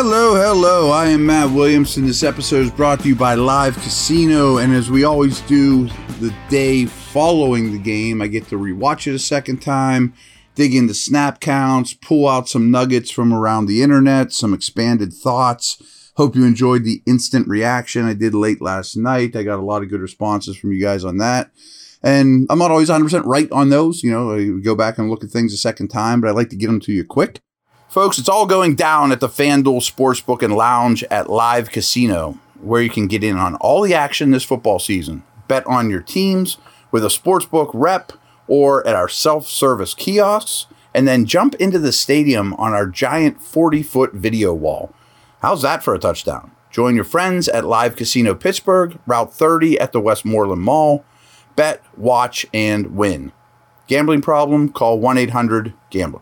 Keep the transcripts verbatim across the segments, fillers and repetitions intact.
Hello, hello. I am Matt Williamson. This episode is brought to you by Live Casino, and as we always do the day following the game, I get to rewatch it a second time, dig into snap counts, pull out some nuggets from around the internet, some expanded thoughts. Hope you enjoyed the instant reaction I did late last night. I got a lot of good responses from you guys on that. And I'm not always one hundred percent right on those. You know, I go back and look at things a second time, but I like to get them to you quick. Folks, it's all going down at the FanDuel Sportsbook and Lounge at Live Casino, where you can get in on all the action this football season. Bet on your teams with a sportsbook rep or at our self-service kiosks, and then jump into the stadium on our giant forty-foot video wall. How's that for a touchdown? Join your friends at Live Casino Pittsburgh, Route thirty at the Westmoreland Mall. Bet, watch, and win. Gambling problem? Call one eight hundred gambler.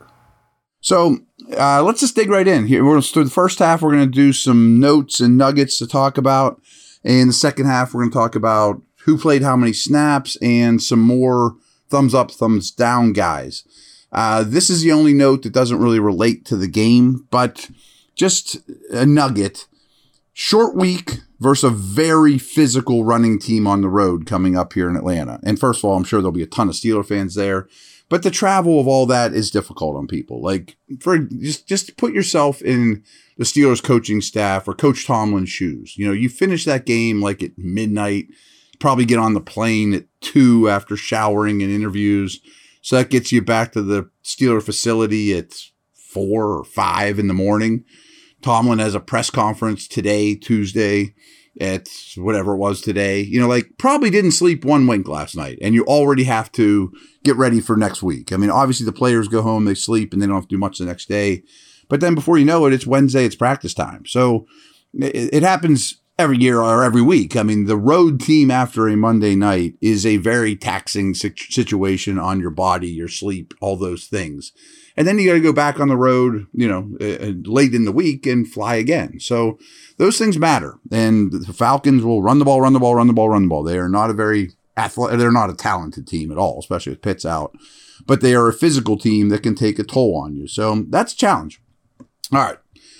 So uh, let's just dig right in. Here, we're going to, through the first half, we're going to do some notes and nuggets to talk about. In the second half, we're going to talk about who played how many snaps and some more thumbs up, thumbs down guys. Uh, this is the only note that doesn't really relate to the game, but just a nugget. Short week versus a very physical running team on the road coming up here in Atlanta. And first of all, I'm sure there'll be a ton of Steeler fans there. But the travel of all that is difficult on people. Like, for just just put yourself in the Steelers coaching staff or Coach Tomlin's shoes. You know, you finish that game like at midnight, probably get on the plane at two after showering and interviews. So that gets you back to the Steeler facility at four or five in the morning. Tomlin has a press conference today, Tuesday, at whatever it was today. You know, like, probably didn't sleep one wink last night, and you already have to get ready for next week. I mean, obviously the players go home, they sleep, and they don't have to do much the next day. But then before you know it, it's Wednesday, it's practice time. So it, it happens every year or every week. I mean, the road team after a Monday night is a very taxing situation on your body, your sleep, all those things. And then you got to go back on the road, you know, uh, late in the week and fly again. So those things matter. And the Falcons will run the ball, run the ball, run the ball, run the ball. They are not a very athletic, they're not a talented team at all, especially with Pitts out. But they are a physical team that can take a toll on you. So that's a challenge. All right.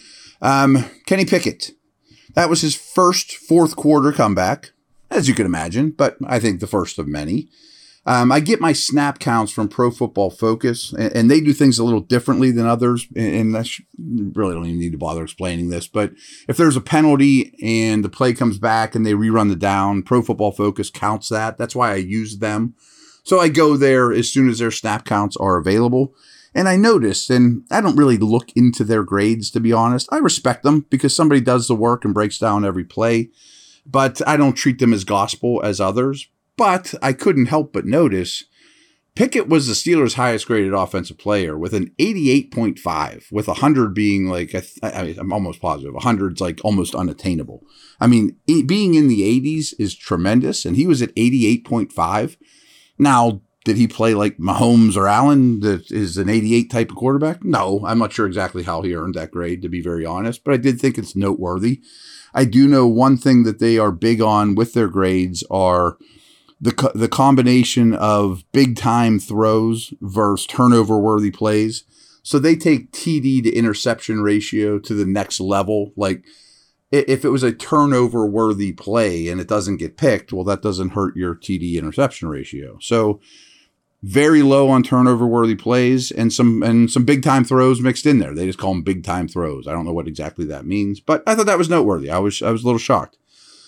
Um, Kenny Pickett. That was his first fourth quarter comeback, as you can imagine, but I think the first of many. Um, I get my snap counts from Pro Football Focus, and, and they do things a little differently than others. And, and I sh- really don't even need to bother explaining this. But if there's a penalty and the play comes back and they rerun the down, Pro Football Focus counts that. That's why I use them. So I go there as soon as their snap counts are available. And I noticed, and I don't really look into their grades, to be honest. I respect them because somebody does the work and breaks down every play. But I don't treat them as gospel as others. But I couldn't help but notice Pickett was the Steelers' highest graded offensive player with an eighty-eight point five, with one hundred being like, I, I, I'm almost positive, one hundred's like almost unattainable. I mean, being in the eighties is tremendous, and he was at eighty-eight point five. Now, did he play like Mahomes or Allen, that is an eighty-eight type of quarterback? No, I'm not sure exactly how he earned that grade, to be very honest, but I did think it's noteworthy. I do know one thing that they are big on with their grades are the co- the combination of big-time throws versus turnover-worthy plays. So they take T D to interception ratio to the next level. Like, if it was a turnover-worthy play and it doesn't get picked, well, that doesn't hurt your T D interception ratio. So very low on turnover-worthy plays and some and some big-time throws mixed in there. They just call them big-time throws. I don't know what exactly that means, but I thought that was noteworthy. I was I was a little shocked.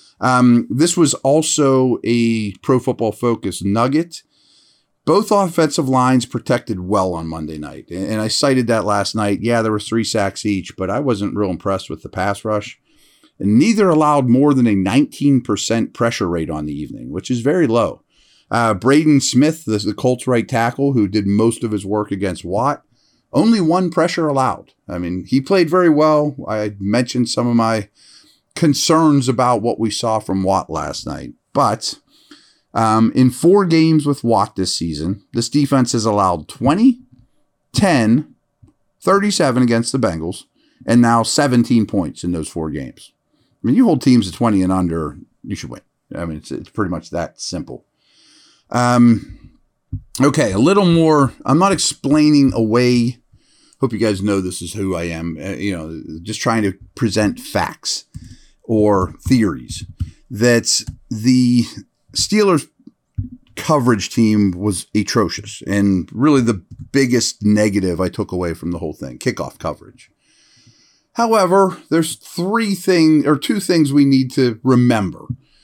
Um, this was also a Pro Football Focus nugget. Both offensive lines protected well on Monday night, and I cited that last night. Yeah, there were three sacks each, but I wasn't real impressed with the pass rush. And neither allowed more than a nineteen percent pressure rate on the evening, which is very low. Uh, Braden Smith, the, the Colts right tackle, who did most of his work against Watt, only one pressure allowed. I mean, he played very well. I mentioned some of my concerns about what we saw from Watt last night. But um, in four games with Watt this season, this defense has allowed twenty, ten, thirty-seven against the Bengals, and now seventeen points in those four games. I mean, you hold teams to twenty and under, you should win. I mean, it's, it's pretty much that simple. Um, okay, a little more. I'm not explaining away hope you guys know this is who I am. Uh, you know, just trying to present facts or theories. That the Steelers coverage team was atrocious, and really the biggest negative I took away from the whole thing, kickoff coverage. However, there's three things or two things we need to remember.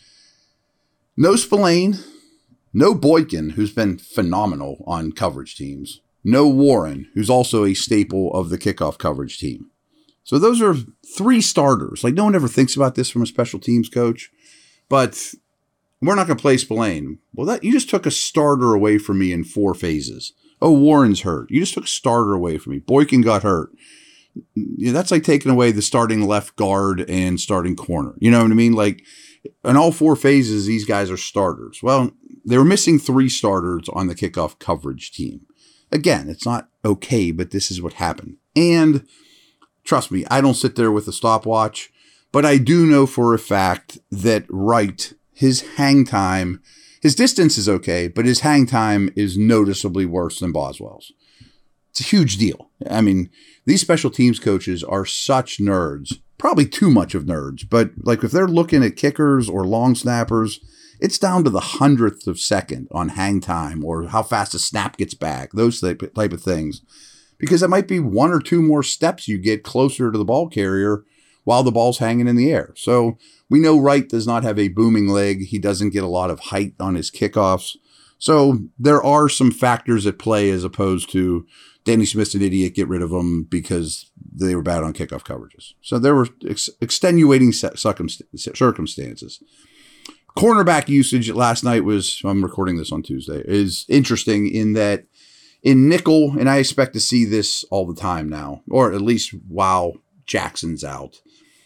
No Spillane, no Boykin, who's been phenomenal on coverage teams, no Warren, who's also a staple of the kickoff coverage team. So those are three starters. Like, no one ever thinks about this from a special teams coach, but we're not going to play Spillane. Well, that you just took a starter away from me in four phases. Oh, Warren's hurt. You just took a starter away from me. Boykin got hurt. Yeah, that's like taking away the starting left guard and starting corner. You know what I mean? Like, in all four phases, these guys are starters. Well, they were missing three starters on the kickoff coverage team. Again, it's not okay, but this is what happened. And trust me, I don't sit there with a stopwatch, but I do know for a fact that Wright, his hang time, his distance is okay, but his hang time is noticeably worse than Boswell's. It's a huge deal. I mean, these special teams coaches are such nerds, probably too much of nerds, but like if they're looking at kickers or long snappers, it's down to the hundredth of second on hang time or how fast a snap gets back, those type of things. Because it might be one or two more steps you get closer to the ball carrier while the ball's hanging in the air. So we know Wright does not have a booming leg. He doesn't get a lot of height on his kickoffs. So there are some factors at play as opposed to Danny Smith's an idiot, get rid of him because they were bad on kickoff coverages. So there were ex- extenuating circumstances. Cornerback usage last night was, I'm recording this on Tuesday, is interesting in that in nickel, and I expect to see this all the time now, or at least while Jackson's out.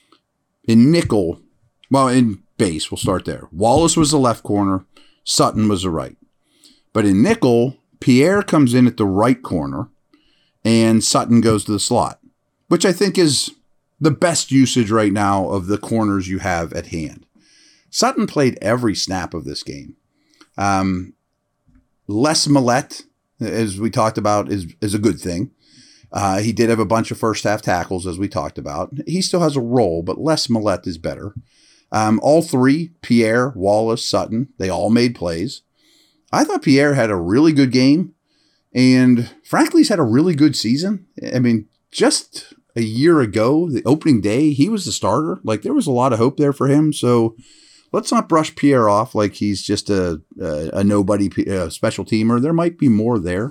In nickel, well, in base, we'll start there. Wallace was the left corner. Sutton was the right. But in nickel, Pierre comes in at the right corner, and Sutton goes to the slot, which I think is the best usage right now of the corners you have at hand. Sutton played every snap of this game. Um, Les Millette, as we talked about, is, is a good thing. Uh, he did have a bunch of first half tackles, as we talked about. He still has a role, but Les Millette is better. Um, all three, Pierre, Wallace, Sutton, they all made plays. I thought Pierre had a really good game, and frankly, he's had a really good season. I mean, just a year ago, the opening day, he was the starter. Like, there was a lot of hope there for him, so let's not brush Pierre off like he's just a, a, a nobody a special teamer. There might be more there.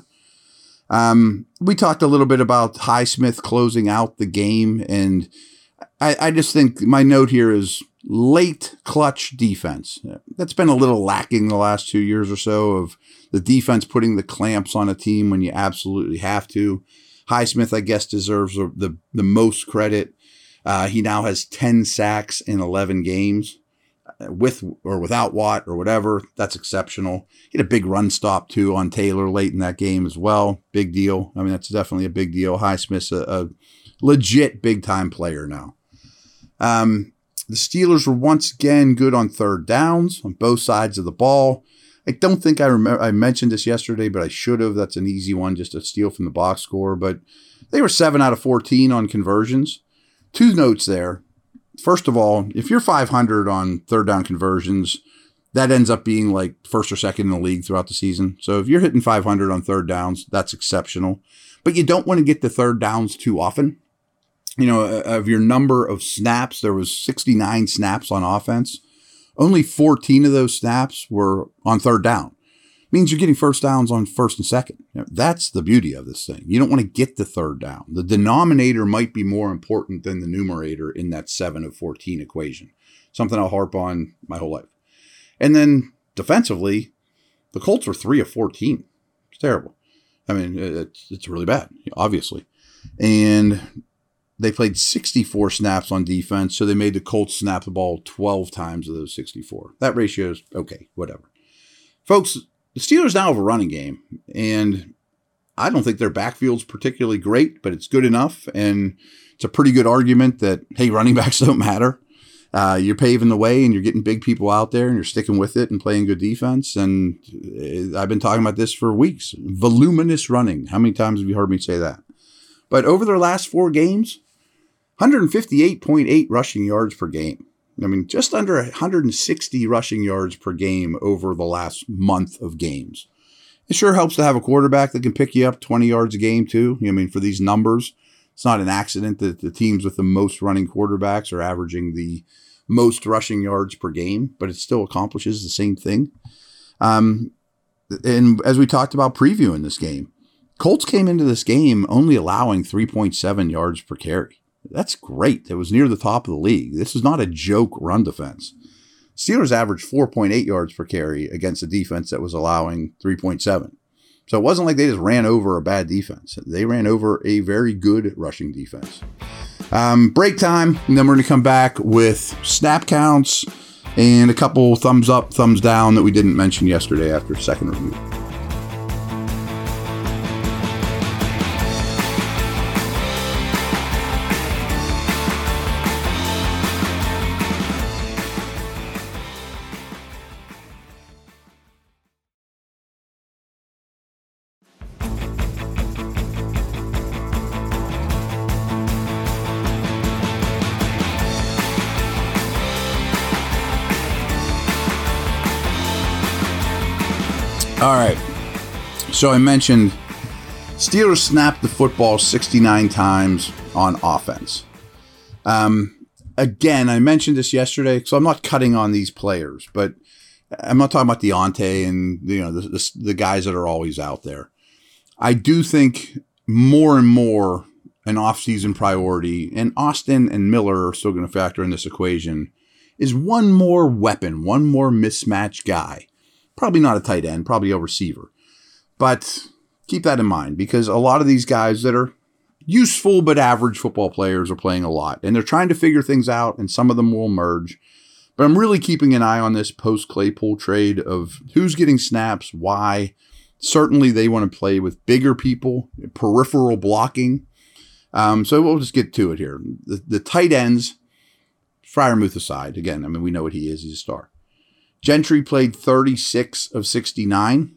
Um, we talked a little bit about Highsmith closing out the game, and I, I just think my note here is late clutch defense. That's been a little lacking the last two years or so of the defense putting the clamps on a team when you absolutely have to. Highsmith, I guess, deserves the, the most credit. Uh, he now has ten sacks in eleven games. With or without Watt or whatever, that's exceptional. He had a big run stop, too, on Taylor late in that game as well. Big deal. I mean, that's definitely a big deal. Highsmith's a, a legit big-time player now. Um, the Steelers were once again good on third downs on both sides of the ball. I don't think I remember. I mentioned this yesterday, but I should have. That's an easy one just to steal from the box score. But they were seven out of fourteen on conversions. Two notes there. First of all, if you're five hundred on third down conversions, that ends up being like first or second in the league throughout the season. So if you're hitting five hundred on third downs, that's exceptional. But you don't want to get the third downs too often. You know, of your number of snaps, there was sixty-nine snaps on offense. Only fourteen of those snaps were on third down. Means you're getting first downs on first and second. You know, that's the beauty of this thing. You don't want to get the third down. The denominator might be more important than the numerator in that seven of fourteen equation. Something I'll harp on my whole life. And then defensively, the Colts were three of fourteen. It's terrible. I mean, it's, it's really bad, obviously. And they played sixty-four snaps on defense, so they made the Colts snap the ball twelve times of those sixty-four. That ratio is okay, whatever. Folks, the Steelers now have a running game, and I don't think their backfield's particularly great, but it's good enough, and it's a pretty good argument that, hey, running backs don't matter. Uh, you're paving the way, and you're getting big people out there, and you're sticking with it and playing good defense, and I've been talking about this for weeks. Voluminous running. How many times have you heard me say that? But over their last four games, one fifty-eight point eight rushing yards per game. I mean, just under one hundred sixty rushing yards per game over the last month of games. It sure helps to have a quarterback that can pick you up twenty yards a game too. I mean, for these numbers, it's not an accident that the teams with the most running quarterbacks are averaging the most rushing yards per game, but it still accomplishes the same thing. Um, and as we talked about previewing this game, Colts came into this game only allowing three point seven yards per carry. That's great. It was near the top of the league. This is not a joke run defense. Steelers averaged four point eight yards per carry against a defense that was allowing three point seven. So it wasn't like they just ran over a bad defense. They ran over a very good rushing defense. Um, break time, and then we're going to come back with snap counts and a couple thumbs up, thumbs down that we didn't mention yesterday after second review. All right, so I mentioned Steelers snapped the football sixty-nine times on offense. Um, again, I mentioned this yesterday, so I'm not cutting on these players, but I'm not talking about Deontay and you know the, the, the guys that are always out there. I do think more and more an offseason priority, and Austin and Miller are still going to factor in this equation, is one more weapon, one more mismatch guy. Probably not a tight end, probably a receiver. But keep that in mind because a lot of these guys that are useful but average football players are playing a lot. And they're trying to figure things out, and some of them will merge. But I'm really keeping an eye on this post-Claypool trade of who's getting snaps, why. Certainly they want to play with bigger people, peripheral blocking. Um, so we'll just get to it here. The, the tight ends, Freiermuth aside, again, I mean, we know what he is. He's a star. Gentry played thirty-six of sixty-nine.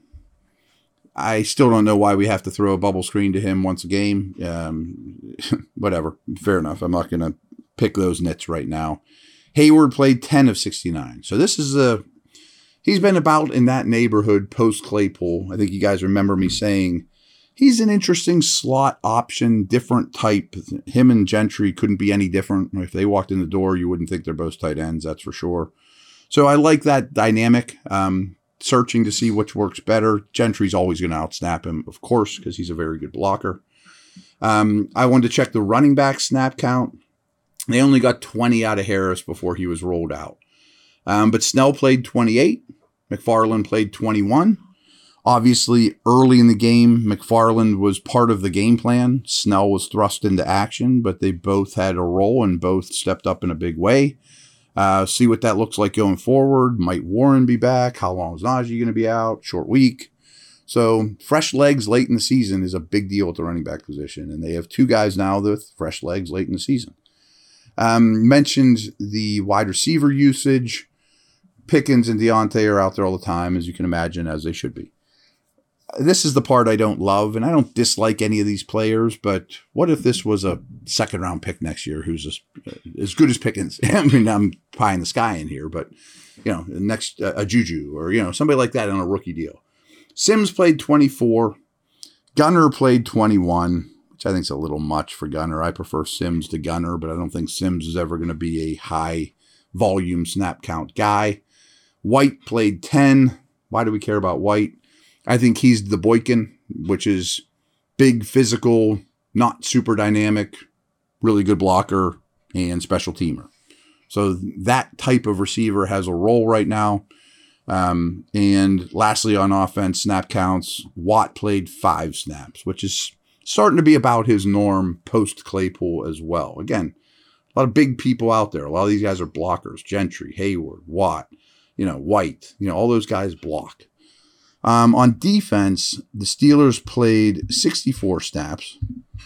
I still don't know why we have to throw a bubble screen to him once a game. Um, whatever. Fair enough. I'm not going to pick those nits right now. Hayward played ten of sixty-nine. So this is a, he's been about in that neighborhood post Claypool. I think you guys remember me saying he's an interesting slot option, different type. Him and Gentry couldn't be any different. If they walked in the door, you wouldn't think they're both tight ends. That's for sure. So I like that dynamic, um, searching to see which works better. Gentry's always going to outsnap him, of course, because he's a very good blocker. Um, I wanted to check the running back snap count. They only got twenty out of Harris before he was rolled out. Um, but Snell played twenty-eight. McFarland played twenty-one. Obviously, early in the game, McFarland was part of the game plan. Snell was thrust into action, but they both had a role and both stepped up in a big way. Uh, see what that looks like going forward. Might Warren be back? How long is Najee going to be out? Short week. So fresh legs late in the season is a big deal at the running back position. And they have two guys now with fresh legs late in the season. Um, mentioned the wide receiver usage. Pickens and Deontay are out there all the time, as you can imagine, as they should be. This is the part I don't love, and I don't dislike any of these players, but what if this was a second-round pick next year who's as, as good as Pickens? I mean, I'm pie in the sky in here, but, you know, next, uh, a Juju or, you know, somebody like that on a rookie deal. Sims played twenty-four. Gunner played twenty-one, which I think is a little much for Gunner. I prefer Sims to Gunner, but I don't think Sims is ever going to be a high-volume snap count guy. White played ten. Why do we care about White? I think he's the Boykin, which is big, physical, not super dynamic, really good blocker, and special teamer. So that type of receiver has a role right now. Um, and lastly, on offense, snap counts, Watt played five snaps, which is starting to be about his norm post-Claypool as well. Again, a lot of big people out there. A lot of these guys are blockers. Gentry, Hayward, Watt, you know, White, you know, all those guys block. Um, on defense, the Steelers played sixty-four snaps,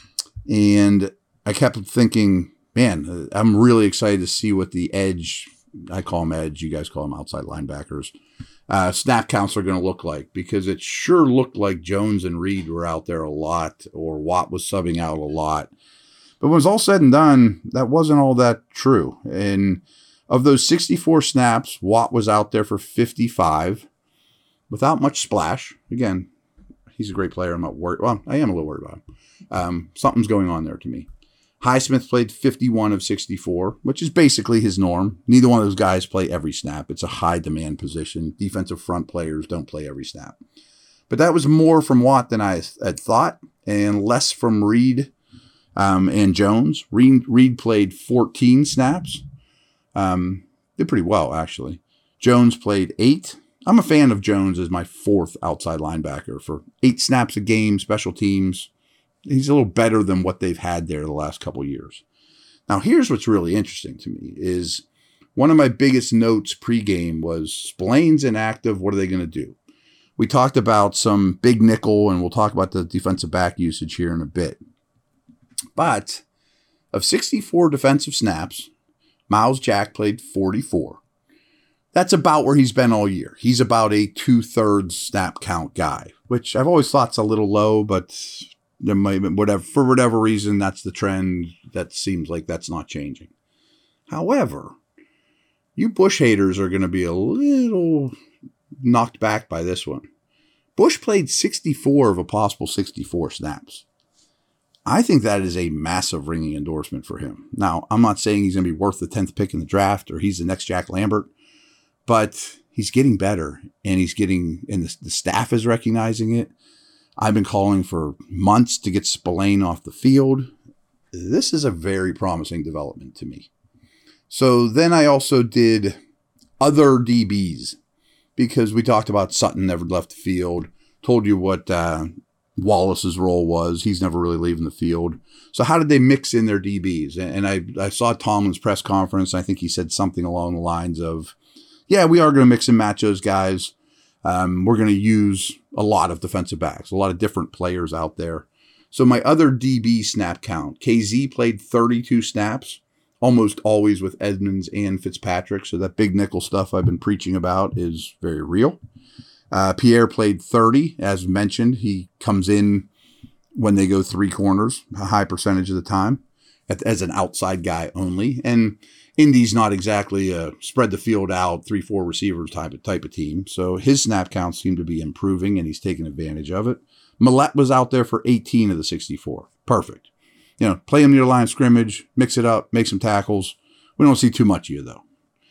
and I kept thinking, man, I'm really excited to see what the edge I call them edge. You guys call them outside linebackers. Uh, snap counts are going to look like, because it sure looked like Jones and Reed were out there a lot, or Watt was subbing out a lot. But when it was all said and done, that wasn't all that true. And of those sixty-four snaps, Watt was out there for fifty-five without much splash. Again, he's a great player. I'm not worried. Well, I am a little worried about him. Um, something's going on there to me. Highsmith played fifty-one of sixty-four, which is basically his norm. Neither one of those guys play every snap. It's a high demand position. Defensive front players don't play every snap. But that was more from Watt than I had thought, and less from Reed um, and Jones. Reed, Reed played fourteen snaps. Um, did pretty well, actually. Jones played eight. I'm a fan of Jones as my fourth outside linebacker for eight snaps a game, special teams. He's a little better than what they've had there the last couple of years. Now, here's what's really interesting to me is one of my biggest notes pregame was Spillane's inactive. What are they going to do? We talked about some big nickel, and we'll talk about the defensive back usage here in a bit. But of sixty-four defensive snaps, Miles Jack played forty-four. That's about where he's been all year. He's about a two-thirds snap count guy, which I've always thought's a little low, but there might be whatever, for whatever reason, that's the trend. That seems like that's not changing. However, you Bush haters are going to be a little knocked back by this one. Bush played sixty-four of a possible sixty-four snaps. I think that is a massive ringing endorsement for him. Now, I'm not saying he's going to be worth the tenth pick in the draft or he's the next Jack Lambert, but he's getting better, and he's getting, and the, the staff is recognizing it. I've been calling for months to get Spillane off the field. This is a very promising development to me. So then I also did other D Bs, because we talked about Sutton never left the field, told you what uh, Wallace's role was. He's never really leaving the field. So how did they mix in their D Bs? And I, I saw Tomlin's press conference. I think he said something along the lines of, yeah, we are going to mix and match those guys. Um, we're going to use a lot of defensive backs, a lot of different players out there. So my other D B snap count, K Z played thirty-two snaps, almost always with Edmonds and Fitzpatrick. So that big nickel stuff I've been preaching about is very real. Uh, Pierre played thirty. As mentioned, he comes in when they go three corners, a high percentage of the time, as an outside guy only. And Indy's not exactly a spread the field out, three, four receivers type of, type of team. So his snap counts seem to be improving, and he's taking advantage of it. Millette was out there for eighteen of the sixty-four. Perfect. You know, play him near the line of scrimmage, mix it up, make some tackles. We don't see too much of you, though.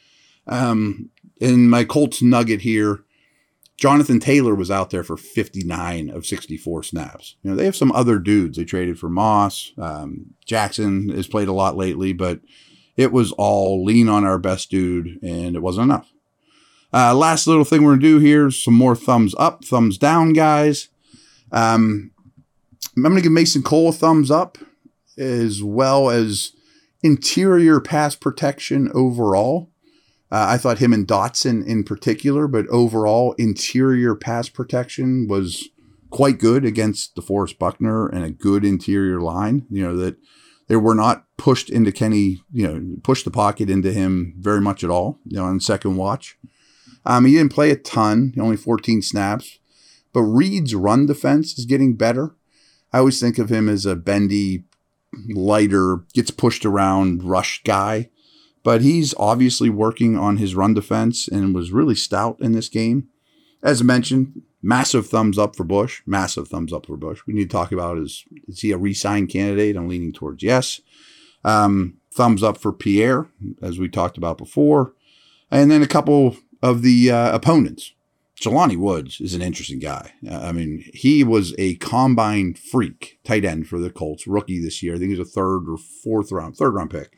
Um, in my Colts nugget here, Jonathan Taylor was out there for fifty-nine of sixty-four snaps. You know, they have some other dudes. They traded for Moss. Um, Jackson has played a lot lately, but it was all lean on our best dude, and it wasn't enough. Uh, last little thing we're going to do here is some more thumbs up, thumbs down, guys. Um, I'm going to give Mason Cole a thumbs up, as well as interior pass protection overall. Uh, I thought him and Dotson in particular, but overall interior pass protection was quite good against DeForest Buckner and a good interior line. You know, that they were not pushed into Kenny, you know, pushed the pocket into him very much at all, you know, on second watch. Um, he didn't play a ton, only fourteen snaps, but Reed's run defense is getting better. I always think of him as a bendy, lighter, gets pushed around, rush guy, but he's obviously working on his run defense and was really stout in this game. As mentioned, massive thumbs up for Bush, massive thumbs up for Bush. We need to talk about is, is he a re-sign candidate? I'm leaning towards yes. Um, thumbs up for Pierre, as we talked about before. And then a couple of the uh, opponents. Jelani Woods is an interesting guy. Uh, I mean, he was a combine freak tight end for the Colts, rookie this year. I think he was a third or fourth round, third round pick.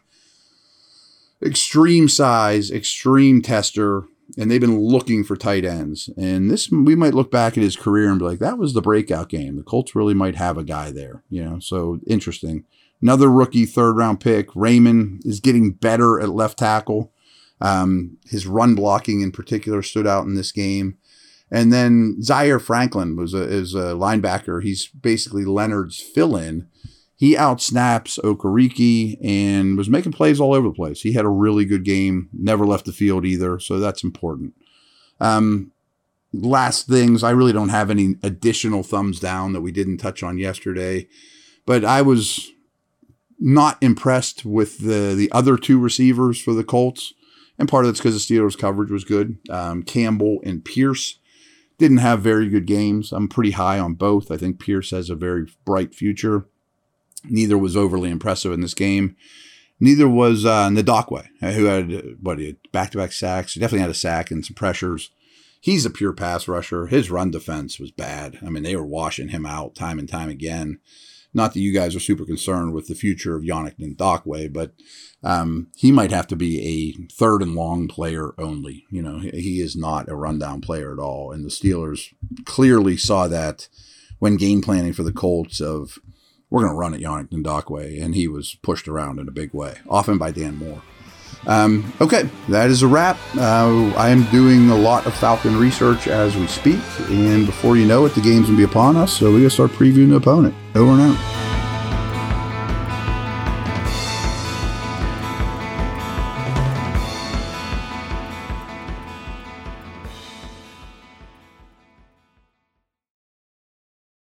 Extreme size, extreme tester, and they've been looking for tight ends. And this, we might look back at his career and be like, that was the breakout game. The Colts really might have a guy there, you know, so interesting. Another rookie third round pick. Raymond is getting better at left tackle. Um, his run blocking in particular stood out in this game. And then Zaire Franklin was a, is a linebacker. He's basically Leonard's fill-in. he outsnaps Okereke and was making plays all over the place. He had a really good game, never left the field either, so that's important. Um, last things, I really don't have any additional thumbs down that we didn't touch on yesterday, but I was not impressed with the, the other two receivers for the Colts, and part of it's because the Steelers' coverage was good. Um, Campbell and Pierce didn't have very good games. I'm pretty high on both. I think Pierce has a very bright future. Neither was overly impressive in this game. Neither was uh, Ndakwe, who had what he had back-to-back sacks. He definitely had a sack and some pressures. He's a pure pass rusher. His run defense was bad. I mean, they were washing him out time and time again. Not that you guys are super concerned with the future of Yannick Ndakwe, but um, he might have to be a third and long player only. You know, he is not a rundown player at all. And the Steelers clearly saw that when game planning for the Colts of, we're going to run at Yannick Ndakwe, and he was pushed around in a big way, often by Dan Moore. Um, okay, that is a wrap. Uh, I am doing a lot of Falcon research as we speak, and before you know it, the game's going to be upon us, so we got to start previewing the opponent. Over and out.